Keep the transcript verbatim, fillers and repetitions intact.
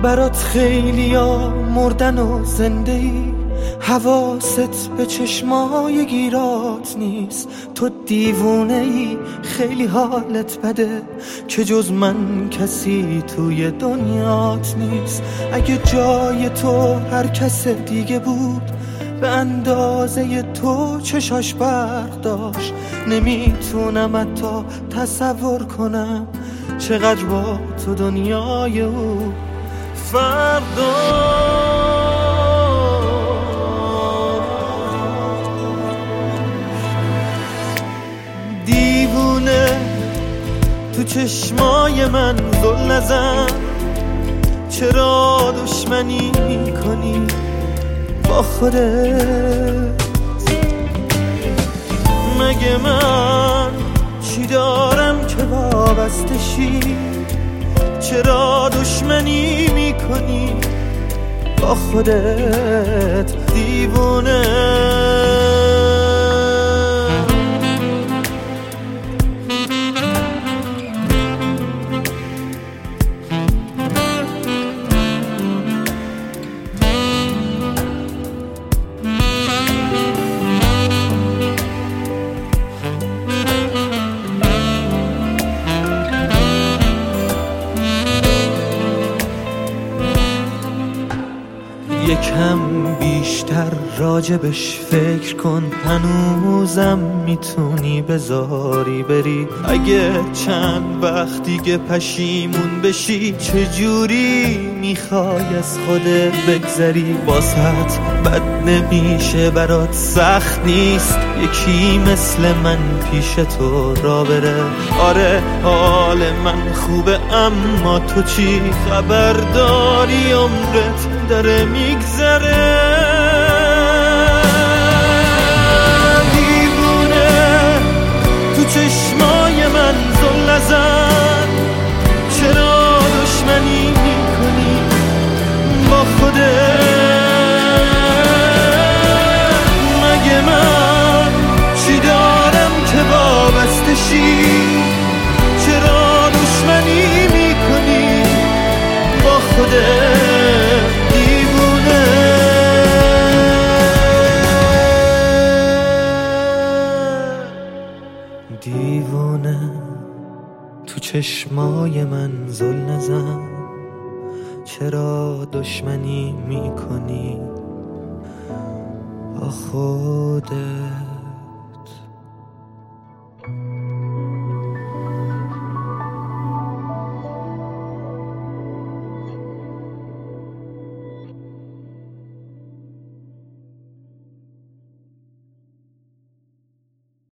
برات خیلیا مردن و زنده ای، حواست به چشمای گیرات نیست. تو دیوونه ای، خیلی حالت بده که جز من کسی توی دنیات نیست. اگه جای تو هر کس دیگه بود به اندازه تو چشاش برق داشت، نمیتونم حتی تصور کنم چقدر با تو دنیای او فرق داشت. دیوونه تو چشمای من زل نزن، چرا دشمنی میکنی با خودت؟ مگه من چی دارم که وابسته شی؟ چرا دشمنی میکنی با خودت دیوونه؟ یکم بیشتر راجبش فکر کن، هنوزم میتونی بذاری بری. اگه چند وقت دیگه پشیمون بشی، چجوری میخوای از خودت بگذری؟ واسط بد نمیشه، برات سخت نیست یکی مثل من پیش تو را بره. آره حال من خوبه، اما تو چی خبر داری؟ عمرت داره میگذره. دیوونه تو چشمای من زل نزن، چرا دشمنی میکنی با خودت؟ مگه من چی دارم که وابسته شی؟ چرا دشمنی میکنی با خودت دیوونه؟ دیوونه تو چشمای من زل نزن، چرا دشمنی میکنی با خودت؟